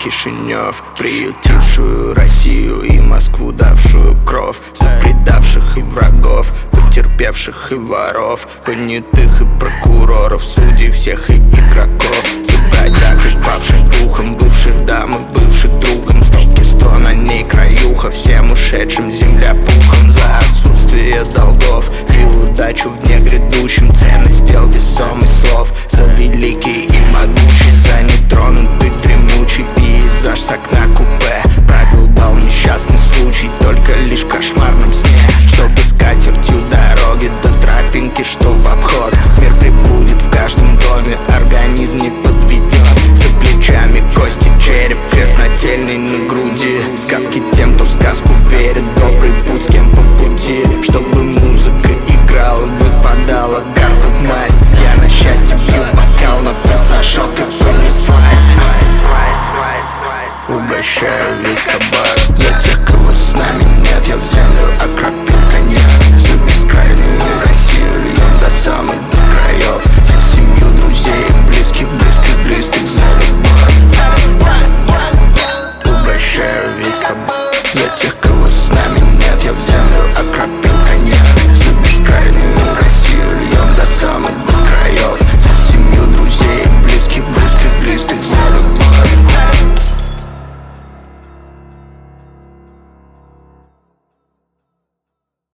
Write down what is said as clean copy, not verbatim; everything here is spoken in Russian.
Кишинев, приютившую Россию и Москву, давшую кровь за предавших и врагов, потерпевших и воров, понятых и прокуроров, судей всех и игроков, за бродяг и павших духом, бывших дам и бывших другом, столки сто на ней краюха, всем ушедшим земля пухом, за отсутствие долгов и удачу в дне грядущем, ценность дел весомых слов, за великий и могучий, за нетронутый дремучий пейзаж с окна купе. Правил бал несчастный случай, только лишь в кошмарном сне, чтобы скатертью дороги до тропинки, что в обход. Мир прибудет в каждом доме, организм не подведет. За плечами кости, череп, крест нательный на груди. Сказки тем, кто в сказку верит, добрый путь с кем по пути. Чтобы музыка играла, выпадала карта в масть. Я на счастье пью бокал, но пассажок и понеслась. Угощаю весь кабак за тех, кого с нами нет. Я в землю окропил коньяк за бескрайнюю Россию, льем до самых краев. За семью, друзей, близких за любовь. Угощаю весь кабак за тех, кого с нами нет. Я в землю